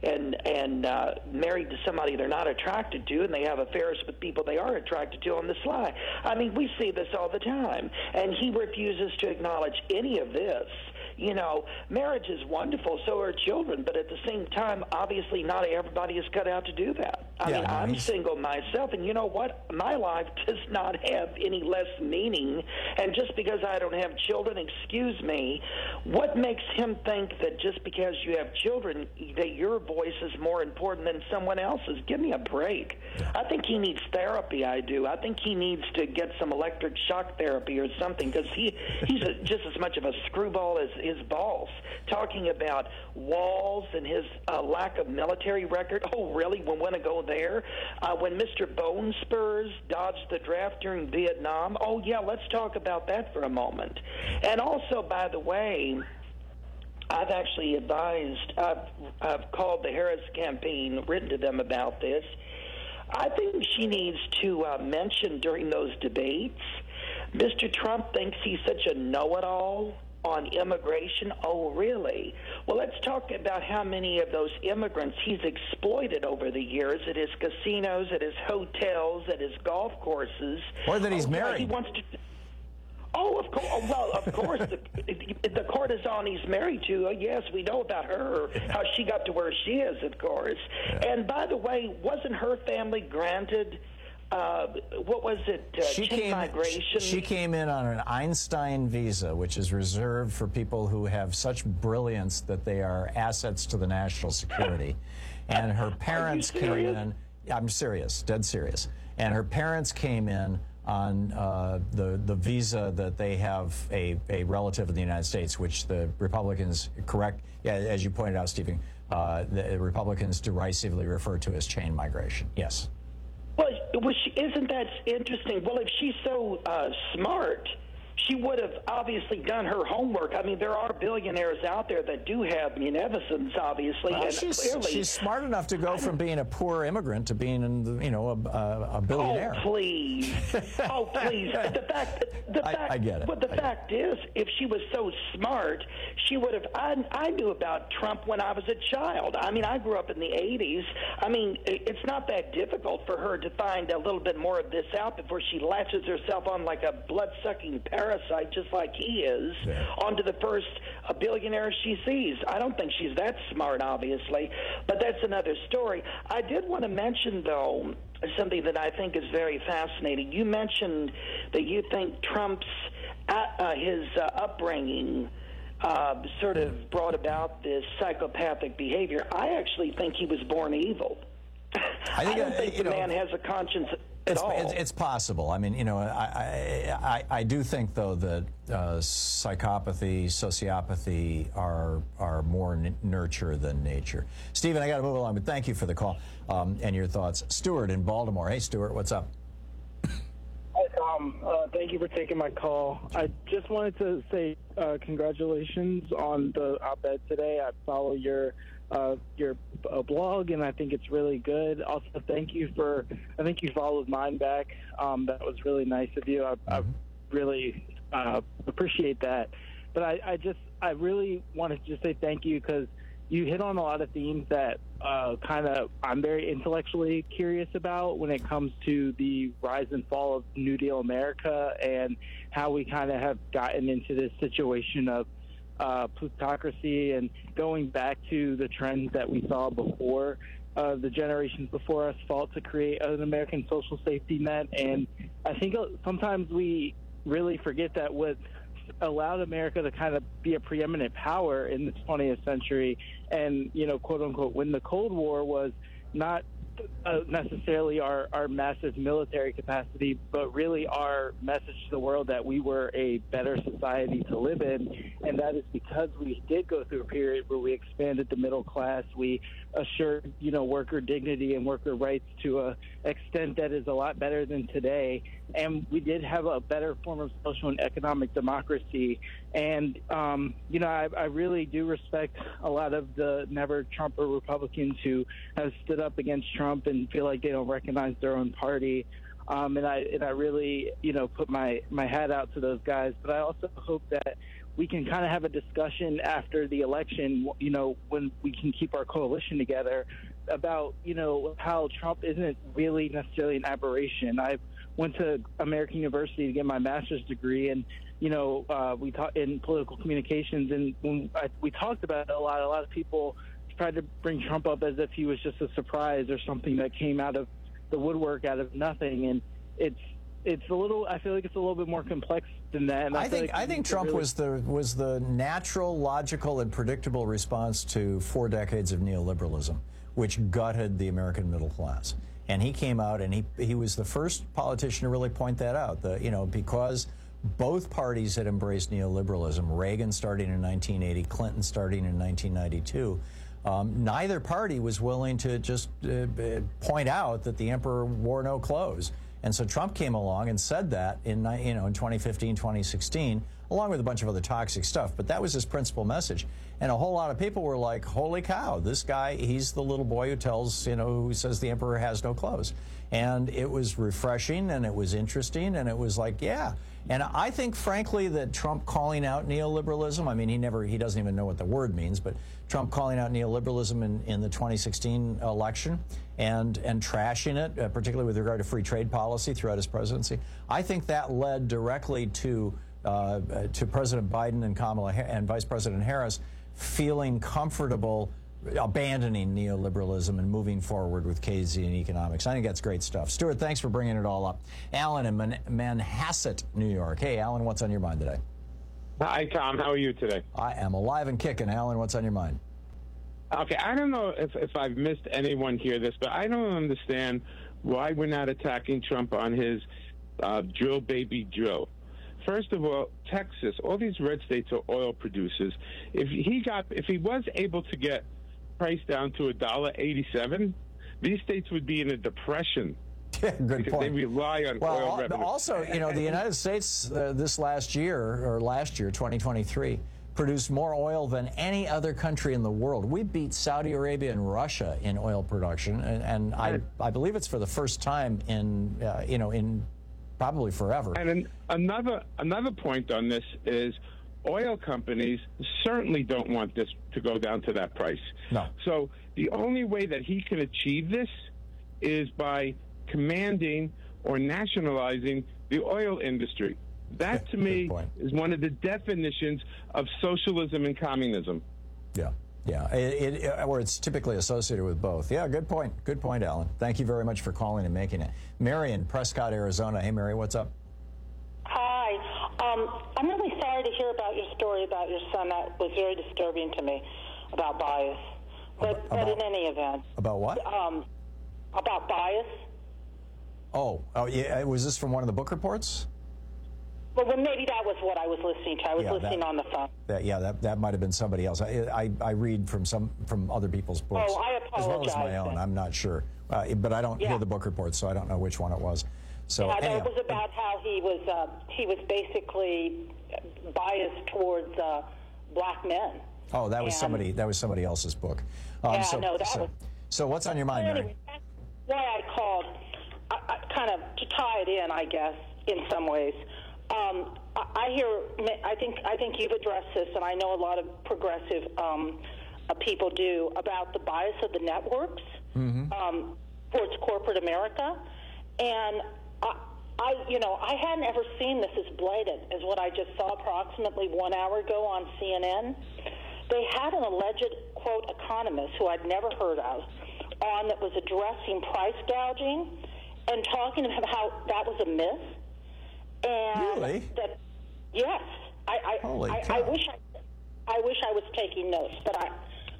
and married to somebody they're not attracted to, and they have affairs with people they are attracted to on the sly. I mean, we see this all the time, and he refuses to acknowledge any of this. You know, marriage is wonderful, so are children, but at the same time, obviously not everybody is cut out to do that. I mean, I'm single myself, and you know what? My life does not have any less meaning, and just because I don't have children, excuse me, what makes him think that just because you have children, that your voice is more important than someone else's? Give me a break. I think he needs therapy, I do. I think he needs to get some electric shock therapy or something, because he's just as much of a screwball as his boss, talking about walls and his lack of military record. Oh, really? We want to go there? When Mr. Bone Spurs dodged the draft during Vietnam? Oh, yeah, let's talk about that for a moment. And also, by the way, I've actually advised, I've called the Harris campaign, written to them about this. I think she needs to mention during those debates, Mr. Trump thinks he's such a know-it-all on immigration. Oh, really? Well, let's talk about how many of those immigrants he's exploited over the years at his casinos, at his hotels, at his golf courses. Or that he's married. He wants to... Oh, of course. Well, of course, the courtesan he's married to, yes, we know about her, how she got to where she is, of course. Yeah. And by the way, wasn't her family granted... what was it? Chain migration? She came in on an Einstein visa, which is reserved for people who have such brilliance that they are assets to the national security. And her parents came in. I'm serious, dead serious. And her parents came in on the visa that they have a relative in the United States, which the Republicans, as you pointed out, Stephen, the Republicans derisively refer to as chain migration. Yes. Well, isn't that interesting? Well, if she's so smart, she would have obviously done her homework. I mean, there are billionaires out there that do have munificence, obviously. Well, and she's smart enough to go from being a poor immigrant to being, a billionaire. Oh, please. Oh, please. I get it. But the fact is, if she was so smart, she would have... I knew about Trump when I was a child. I mean, I grew up in the 80s. I mean, it's not that difficult for her to find a little bit more of this out before she latches herself on like a blood-sucking parasite, just like he is, onto the first billionaire she sees. I don't think she's that smart, obviously, but that's another story. I did want to mention, though, something that I think is very fascinating. You mentioned that you think Trump's his upbringing sort of brought about this psychopathic behavior. I actually think he was born evil. I don't think the man has a conscience at all. It's possible. I mean, I do think, though, that psychopathy, sociopathy are more nurture than nature. Stephen, I got to move along, but thank you for the call and your thoughts. Stuart in Baltimore. Hey, Stuart, what's up? Hi, Tom. Thank you for taking my call. I just wanted to say congratulations on the op-ed today. I follow your blog, and I think it's really good. Also, thank you I think you followed mine back. That was really nice of you. I've really appreciate that. But I really want to just say thank you, because you hit on a lot of themes that I'm very intellectually curious about when it comes to the rise and fall of New Deal America and how we kind of have gotten into this situation of plutocracy and going back to the trends that we saw before the generations before us fought to create an American social safety net. And I think sometimes we really forget that what allowed America to kind of be a preeminent power in the 20th century and, quote unquote, win the Cold War was not necessarily our massive military capacity, but really our message to the world that we were a better society to live in. And that is because we did go through a period where we expanded the middle class. We assured, worker dignity and worker rights to an extent that is a lot better than today. And we did have a better form of social and economic democracy. And, I really do respect a lot of the never Trumper Republicans who have stood up against Trump and feel like they don't recognize their own party. And I really, put my hat out to those guys. But I also hope that we can kind of have a discussion after the election, when we can keep our coalition together about, how Trump isn't really necessarily an aberration. I went to American University to get my master's degree, and we taught in political communications, and when we talked about it a lot of people tried to bring Trump up as if he was just a surprise or something that came out of the woodwork out of nothing. And it's a little, I feel like it's a little bit more complex than that. And I think Trump was the natural, logical, and predictable response to 4 decades of neoliberalism, which gutted the American middle class. And he came out and he was the first politician to really point that out. Because both parties had embraced neoliberalism, Reagan starting in 1980, Clinton starting in 1992, neither party was willing to just point out that the emperor wore no clothes. And so Trump came along and said that in 2015, 2016, along with a bunch of other toxic stuff. But that was his principal message. And a whole lot of people were like, holy cow, this guy, he's the little boy who tells, who says the emperor has no clothes. And it was refreshing and it was interesting and it was like, yeah. And I think, frankly, that Trump calling out neoliberalism, I mean, he doesn't even know what the word means, but Trump calling out neoliberalism in the 2016 election and trashing it, particularly with regard to free trade policy throughout his presidency, I think that led directly to President Biden and Kamala and Vice President Harris feeling comfortable abandoning neoliberalism and moving forward with Keynesian economics. I think that's great stuff. Stuart, thanks for bringing it all up. Alan in Manhasset, New York. Hey, Alan, what's on your mind today? Hi, Tom. How are you today? I am alive and kicking. Alan, what's on your mind? Okay, I don't know if I've missed anyone hear this, but I don't understand why we're not attacking Trump on his drill, baby, drill. First of all, Texas, all these red states are oil producers. If he was able to get price down to $1.87, these states would be in a depression. Yeah, good point. They rely on oil revenue. Also, the United States last year, 2023, produced more oil than any other country in the world. We beat Saudi Arabia and Russia in oil production, and I believe it's for the first time in probably forever. And another point on this is oil companies certainly don't want this to go down to that price. No. So the only way that he can achieve this is by commanding or nationalizing the oil industry. That, to me, is one of the definitions of socialism and communism. Yeah, or it's typically associated with both. Yeah, good point. Good point, Alan. Thank you very much for calling and making it. Mary in Prescott, Arizona. Hey, Mary, what's up? Hi. I'm really sorry to hear about your story about your son. That was very disturbing to me, about bias. But in any event. About what? About bias. Oh, yeah. Was this from one of the book reports? Well, maybe that was what I was listening to. I was listening on the phone. That might have been somebody else. I read from other people's books. Oh, I apologize. As well as my own. I'm not sure. But I don't hear the book reports, so I don't know which one it was. So it was about how he was basically biased towards black men. Oh, that was somebody else's book. So what's on your mind, Mary? Anyway, that's why I called, kind of to tie it in, I guess, in some ways. I think you've addressed this, and I know a lot of progressive people do, about the bias of the networks towards corporate America, and I hadn't ever seen this as blatant as what I just saw approximately 1 hour ago on CNN. They had an alleged, quote, economist who I'd never heard of on that was addressing price gouging and talking about how that was a myth. And really? Yes. Holy I cow. wish I was taking notes, but I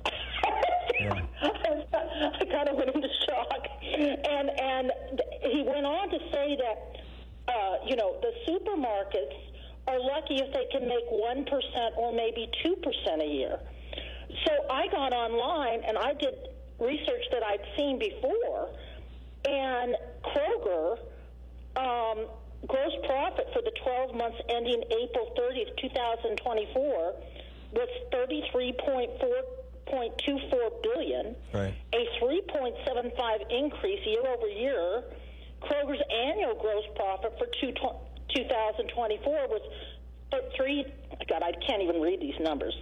kind of went into shock. And he went on to say that the supermarkets are lucky if they can make 1% or maybe 2% a year. So I got online and I did research that I'd seen before, and Kroger gross profit for the 12 months ending April 30th, 2024 was $33.24 billion, right. a 3.75 increase year over year. Kroger's annual gross profit for 2024 was I can't even read these numbers.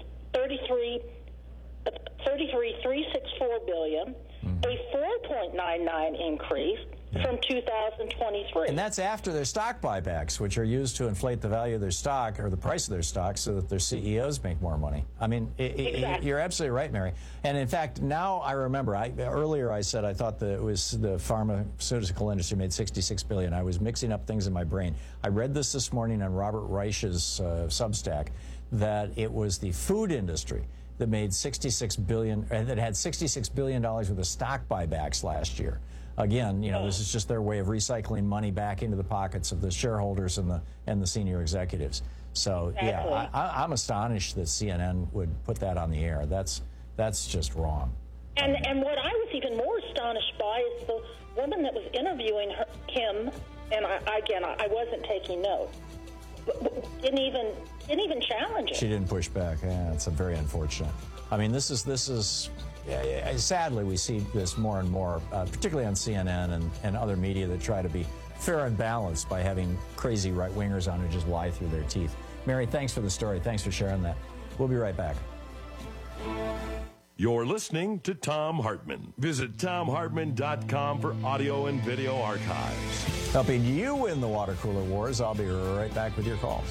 $33.364 billion, a 4.99 increase from 2023. And that's after their stock buybacks, which are used to inflate the value of their stock or the price of their stock so that their CEOs make more money. I mean, Exactly. You're absolutely right, Mary. And in fact, now I remember, earlier I said I thought that it was the pharmaceutical industry made $66 billion. I was mixing up things in my brain. I read this morning on Robert Reich's Substack that it was the food industry that made $66 billion, that had $66 billion worth of stock buybacks last year. Again, this is just their way of recycling money back into the pockets of the shareholders and the senior executives. So, Exactly. yeah, I'm astonished that CNN would put that on the air. That's just wrong. And what I was even more astonished by is the woman that was interviewing him, and I wasn't taking notes, didn't even challenge it. She didn't push back. Yeah, it's very unfortunate. I mean, this is sadly, we see this more and more, particularly on CNN and other media that try to be fair and balanced by having crazy right-wingers on who just lie through their teeth. Mary, thanks for the story. Thanks for sharing that. We'll be right back. You're listening to Thom Hartmann. Visit ThomHartmann.com for audio and video archives. Helping you win the water cooler wars. I'll be right back with your calls.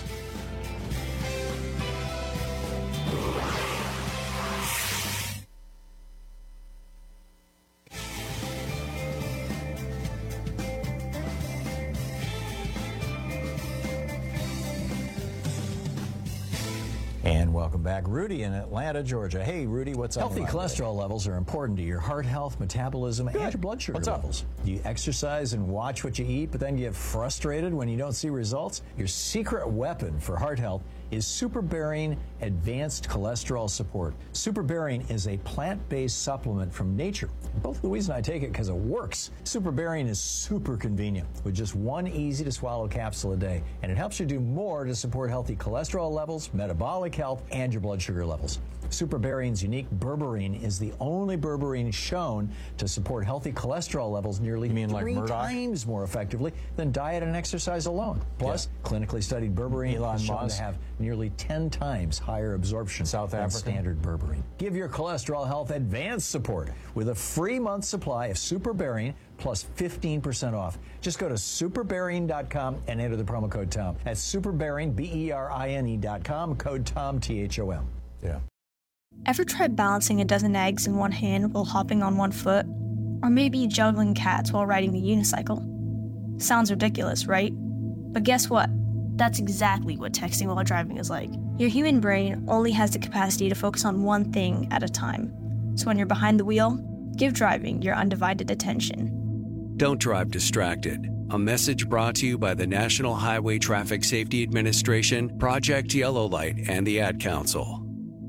And welcome back. Rudy in Atlanta, Georgia. Hey, Rudy, what's up? Healthy cholesterol levels are important to your heart health, metabolism, and your blood sugar levels. Do you exercise and watch what you eat, but then get frustrated when you don't see results? Your secret weapon for heart health is SuperBarian Advanced Cholesterol Support. SuperBarian is a plant-based supplement from nature. Both Louise and I take it because it works. SuperBarian is super convenient with just one easy-to-swallow capsule a day, and it helps you do more to support healthy cholesterol levels, metabolic health, and your blood sugar levels. SuperBarian's unique berberine is the only berberine shown to support healthy cholesterol levels nearly 3 times more effectively than diet and exercise alone. Plus, clinically studied berberine is shown to have nearly 10 times higher absorption than standard berberine. Give your cholesterol health advanced support with a free month supply of SuperBarian plus 15% off. Just go to superbarian.com and enter the promo code TOM. That's SuperBarian, BERINE.com, code TOM, THOM. Yeah. Ever tried balancing a dozen eggs in one hand while hopping on one foot? Or maybe juggling cats while riding the unicycle? Sounds ridiculous, right? But guess what? That's exactly what texting while driving is like. Your human brain only has the capacity to focus on one thing at a time. So when you're behind the wheel, give driving your undivided attention. Don't drive distracted. A message brought to you by the National Highway Traffic Safety Administration, Project Yellow Light, and the Ad Council.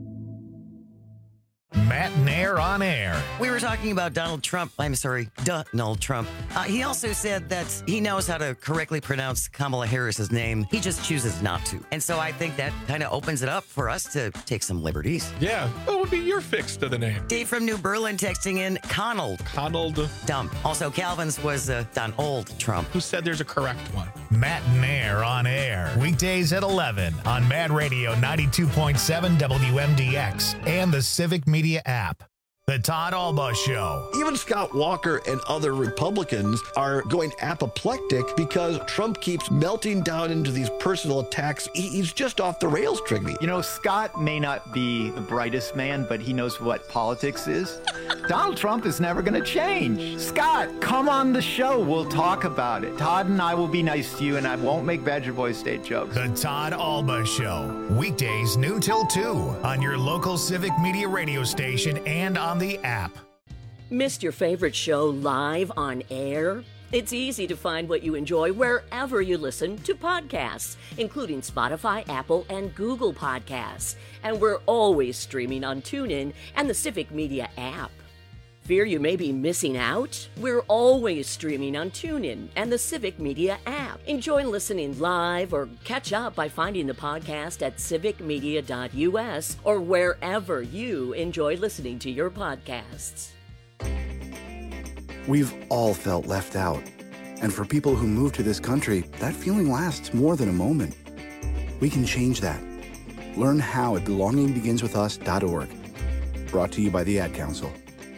Matt Nair on air. We were talking about Donald Trump. Donald Trump. He also said that he knows how to correctly pronounce Kamala Harris's name. He just chooses not to. And so I think that kind of opens it up for us to take some liberties. Yeah. What would be your fix to the name? Dave from New Berlin texting in Conald. Donald. Dumb. Also, Calvin's was Donald Trump. Who said there's a correct one? Matt and Air on air. Weekdays at 11 on Mad Radio 92.7 WMDX and the Civic Media app. The Todd Alba Show. Even Scott Walker and other Republicans are going apoplectic because Trump keeps melting down into these personal attacks. He's just off the rails, Trigby. You know, Scott may not be the brightest man, but he knows what politics is. Donald Trump is never going to change. Scott, come on the show. We'll talk about it. Todd and I will be nice to you, and I won't make Badger Boy State jokes. The Todd Alba Show. Weekdays noon till 2 on your local Civic Media radio station and on the app. Missed your favorite show live on air? It's easy to find what you enjoy wherever you listen to podcasts, including Spotify, Apple, and Google Podcasts. And we're always streaming on TuneIn and the Civic Media app. Fear you may be missing out? We're always streaming on TuneIn and the Civic Media app. Enjoy listening live or catch up by finding the podcast at civicmedia.us or wherever you enjoy listening to your podcasts. We've all felt left out. And for people who move to this country, that feeling lasts more than a moment. We can change that. Learn how at belongingbeginswithus.org. Brought to you by the Ad Council.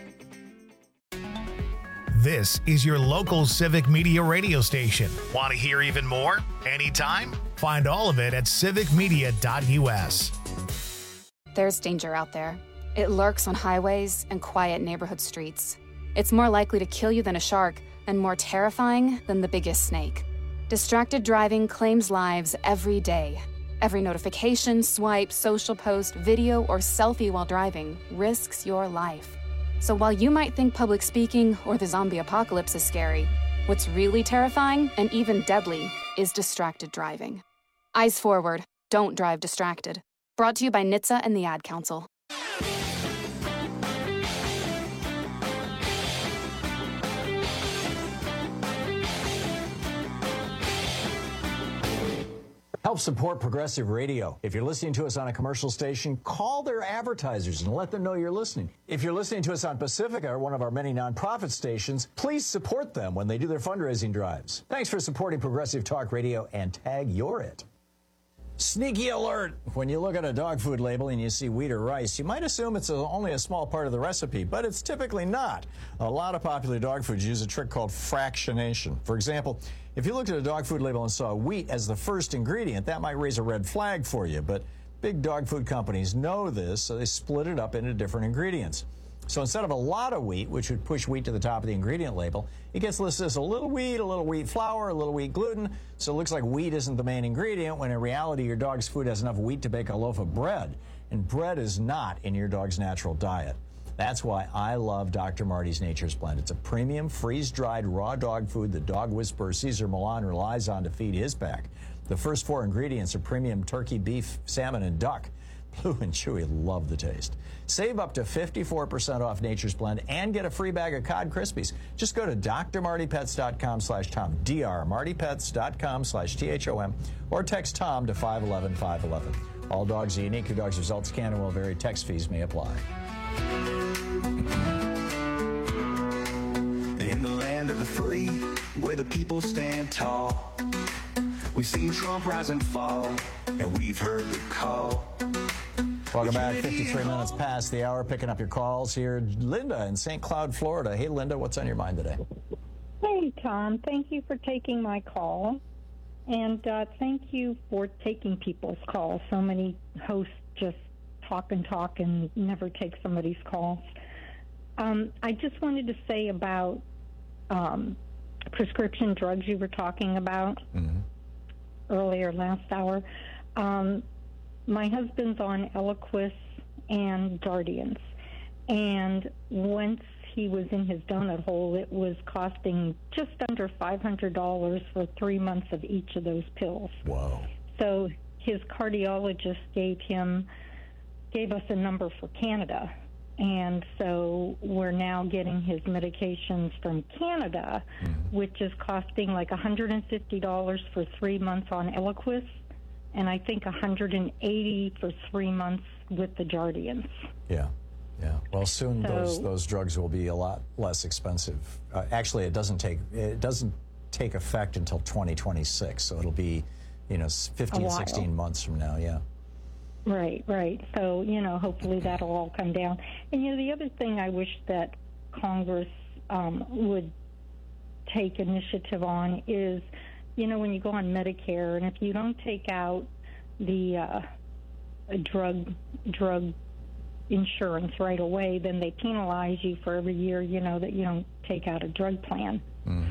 This is your local Civic Media radio station. Want to hear even more? Anytime? Find all of it at civicmedia.us. There's danger out there. It lurks on highways and quiet neighborhood streets. It's more likely to kill you than a shark and more terrifying than the biggest snake. Distracted driving claims lives every day. Every notification, swipe, social post, video, or selfie while driving risks your life. So while you might think public speaking or the zombie apocalypse is scary, what's really terrifying and even deadly is distracted driving. Eyes forward, don't drive distracted. Brought to you by NHTSA and the Ad Council. Help support Progressive Radio. If you're listening to us on a commercial station, call their advertisers and let them know you're listening. If you're listening to us on Pacifica, or one of our many nonprofit stations, please support them when they do their fundraising drives. Thanks for supporting Progressive Talk Radio and tag You're It. Sneaky alert! When you look at a dog food label and you see wheat or rice, you might assume it's only a small part of the recipe, but it's typically not. A lot of popular dog foods use a trick called fractionation. For example, if you looked at a dog food label and saw wheat as the first ingredient, that might raise a red flag for you, but big dog food companies know this, so they split it up into different ingredients. So instead of a lot of wheat, which would push wheat to the top of the ingredient label, it gets listed as a little wheat flour, a little wheat gluten, so it looks like wheat isn't the main ingredient, when in reality your dog's food has enough wheat to bake a loaf of bread, and bread is not in your dog's natural diet. That's why I love Dr. Marty's Nature's Blend. It's a premium, freeze-dried, raw dog food that dog whisperer Cesar Millan relies on to feed his pack. The first 4 ingredients are premium turkey, beef, salmon, and duck. Blue and Chewy love the taste. Save up to 54% off Nature's Blend and get a free bag of Cod Krispies. Just go to drmartypets.com/Tom, drmartypets.com/THOM, or text Tom to 511-511. All dogs are unique. Your dog's results can and will vary. Text fees may apply. In the land of the free, where the people stand tall, we've seen Trump rise and fall, and we've heard the call. Welcome back. 53 minutes past the hour. Picking up your calls here. Linda in St. Cloud, Florida. Hey, Linda, what's on your mind today? Hey, Tom. Thank you for taking my call. And thank you for taking people's calls. So many hosts just talk and never take somebody's calls. I just wanted to say about prescription drugs you were talking about earlier last hour. My husband's on Eliquis and Jardiance, and once he was in his donut hole, it was costing just under $500 for 3 months of each of those pills. Wow. So his cardiologist gave us a number for Canada, and so we're now getting his medications from Canada, which is costing like $150 for 3 months on Eliquis, and I think $180 for 3 months with the Jardiance. Yeah. Well, soon those drugs will be a lot less expensive. Actually, it doesn't take effect until 2026. So it'll be, 15, 16 months from now. Yeah. Right. So, hopefully that'll all come down. And, the other thing I wish that Congress would take initiative on is, when you go on Medicare, and if you don't take out the drug insurance right away, then they penalize you for every year, that you don't take out a drug plan. Mm-hmm.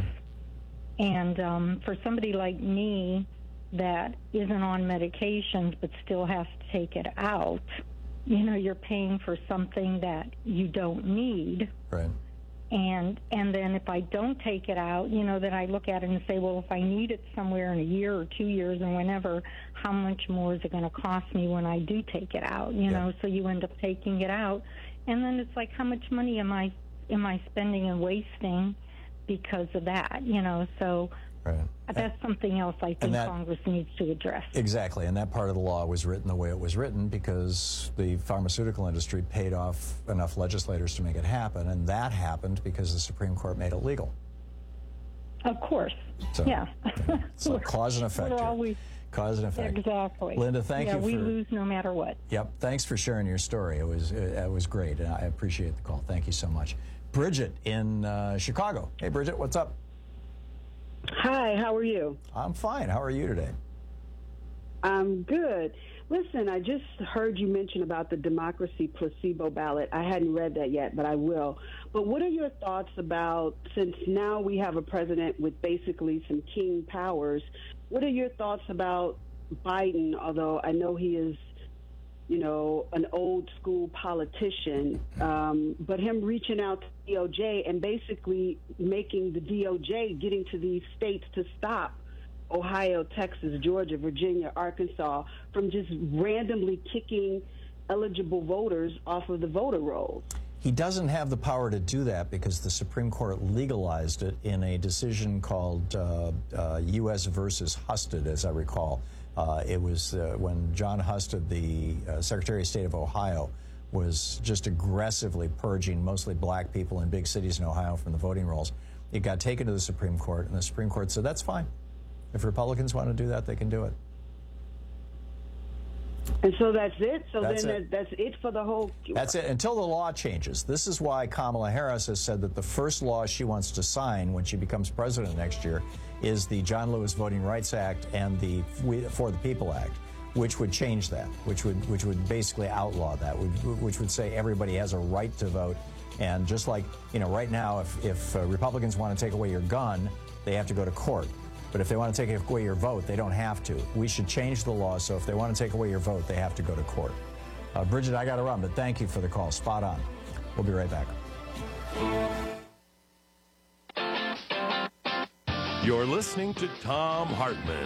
And for somebody like me that isn't on medications but still has to take it out, you're paying for something that you don't need. Right. And then if I don't take it out, then I look at it and say, well, if I need it somewhere in a year or 2 years or whenever, how much more is it going to cost me when I do take it out? So you end up taking it out, and then it's like, how much money am I spending and wasting because of that? So right. That's something else I think Congress needs to address. Exactly, and that part of the law was written the way it was written because the pharmaceutical industry paid off enough legislators to make it happen, and that happened because the Supreme Court made it legal. Of course. So, yeah. So cause and effect. Cause and effect. Exactly. Linda, thank you. We lose no matter what. Yep. Thanks for sharing your story. It was great, and I appreciate the call. Thank you so much. Bridget in Chicago. Hey, Bridget, what's up? Hi, how are you? I'm fine. How are you today? I'm good. Listen, I just heard you mention about the democracy placebo ballot. I hadn't read that yet, but I will. But what are your thoughts about, since now we have a president with basically some king powers, what are your thoughts about Biden, although I know he is, an old school politician, but him reaching out to DOJ and basically making the DOJ getting to these states to stop Ohio, Texas, Georgia, Virginia, Arkansas from just randomly kicking eligible voters off of the voter rolls. He doesn't have the power to do that because the Supreme Court legalized it in a decision called U.S. versus Husted, as I recall. It was when John Husted, the Secretary of State of Ohio, was just aggressively purging mostly black people in big cities in Ohio from the voting rolls. It got taken to the Supreme Court, and the Supreme Court said, that's fine. If Republicans want to do that, they can do it. And so that's it? That's it for the whole... That's it, until the law changes. This is why Kamala Harris has said that the first law she wants to sign when she becomes president next year is the John Lewis Voting Rights Act and the For the People Act, which would change that, which would basically outlaw that, which would say everybody has a right to vote. And just like, right now, if Republicans want to take away your gun, they have to go to court. But if they want to take away your vote, they don't have to. We should change the law so if they want to take away your vote, they have to go to court. Bridget, I got to run, but thank you for the call. Spot on. We'll be right back. You're listening to Thom Hartmann.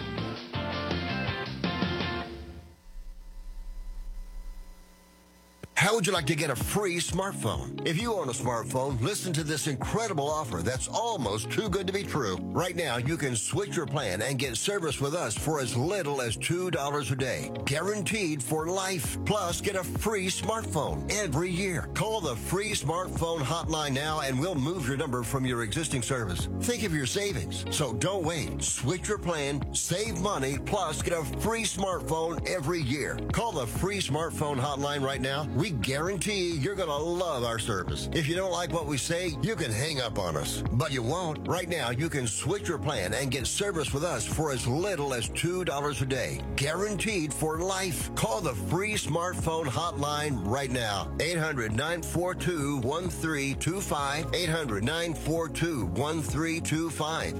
How would you like to get a free smartphone? If you own a smartphone, listen to this incredible offer that's almost too good to be true. Right now, you can switch your plan and get service with us for as little as $2 a day. Guaranteed for life. Plus, get a free smartphone every year. Call the free smartphone hotline now and we'll move your number from your existing service. Think of your savings. So don't wait. Switch your plan, save money, plus get a free smartphone every year. Call the free smartphone hotline right now. We guarantee you're going to love our service. If you don't like what we say, you can hang up on us. But you won't. Right now, you can switch your plan and get service with us for as little as $2 a day. Guaranteed for life. Call the free smartphone hotline right now. 800-942-1325. 800-942-1325.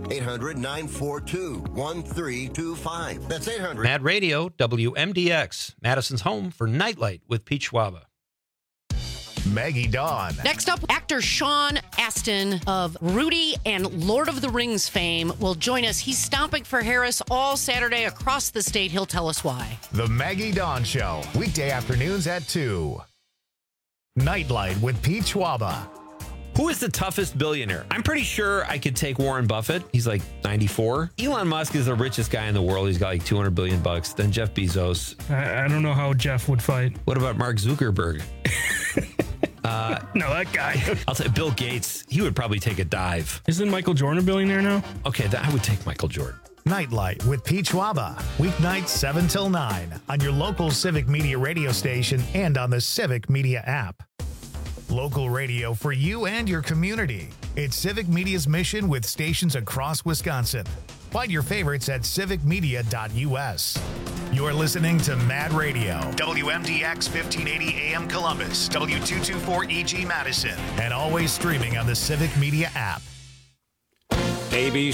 800-942-1325. That's 800. Mad Radio, WMDX, Madison's home for Nightlight with Pete Schwaba. Maggie Dawn. Next up, actor Sean Astin of Rudy and Lord of the Rings fame will join us. He's stomping for Harris all Saturday across the state. He'll tell us why. The Maggie Dawn Show, weekday afternoons at 2. Nightlight with Pete Schwaba. Who is the toughest billionaire? I'm pretty sure I could take Warren Buffett. He's like 94. Elon Musk is the richest guy in the world. He's got like $200 billion. Then Jeff Bezos. I don't know how Jeff would fight. What about Mark Zuckerberg? No, that guy. I'll say Bill Gates. He would probably take a dive. Isn't Michael Jordan a billionaire now? Okay, I would take Michael Jordan. Nightlight with Pete Schwaba. Weeknights 7 till 9 on your local Civic Media radio station and on the Civic Media app. Local radio for you and your community. It's Civic Media's mission with stations across Wisconsin. Find your favorites at civicmedia.us. You're listening to Mad Radio, WMDX 1580 AM Columbus, W224 EG Madison, and always streaming on the Civic Media app. ABC